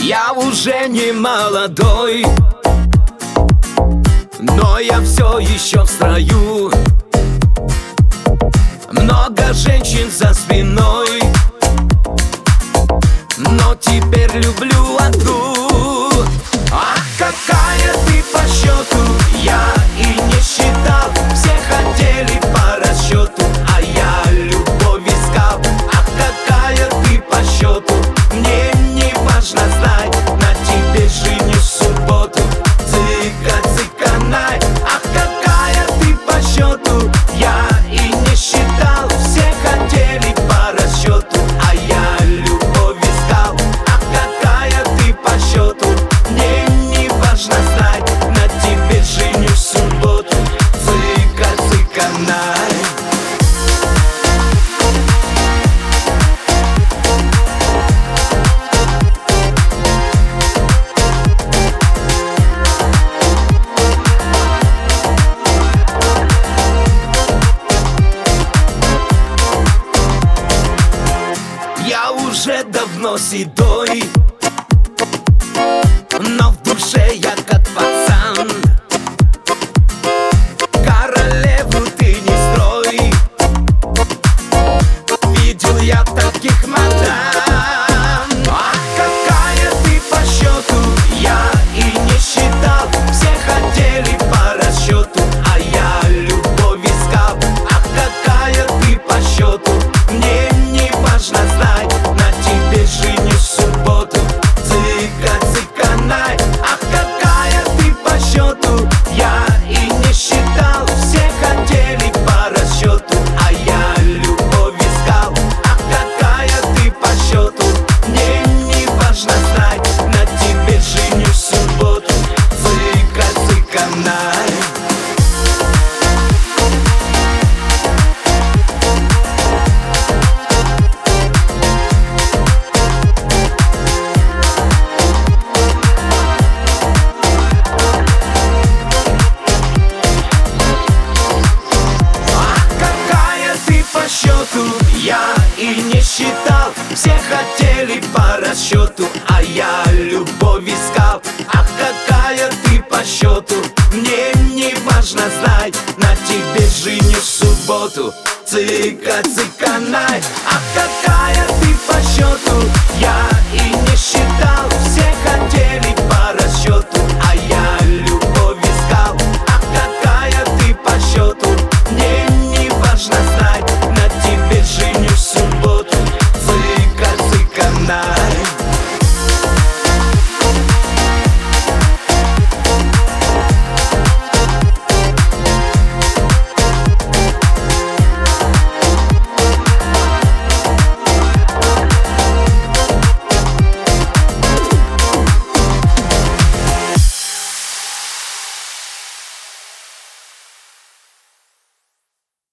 Я уже не молодой, но я все еще в строю. Много женщин за спиной, но теперь люблю одну. Ах, какая ты по счету, я и не считал. Все хотели по расчету, а я любовь искал. Ах, какая ты по счету, мне не важно знать. На тебе женюсь в субботу, цыка-цыканай. Ах, какая ты по счету, я и не считал. Все хотели по расчету, а я любовь искал. Ах, какая ты по счету, мне не важно знать. На тебе женюсь в субботу, цыка-цыканай. Я уже давно седой, но в душе я как пацан. Королеву ты не строй, видел я таких мадам. Ах, какая ты по счету, я и не считал. Все хотели по расчету, а я любовь искал. Ах, какая ты по счету, мне не важно знать. На тебе женюсь в субботу, цыка-цыканай. Ах, какая ты по счету, я и не считал. Все хотели по расчету, а я любовь искал. Ах, какая ты по счету, мне не важно знать. На тебе женюсь в субботу, цыка-цыканай. Я и не считал, все хотели по расчету, а я любовь искал. Ах, какая ты по счету, мне не важно знать. На тебе женюсь в субботу, цыка-цыканай. Ах, какая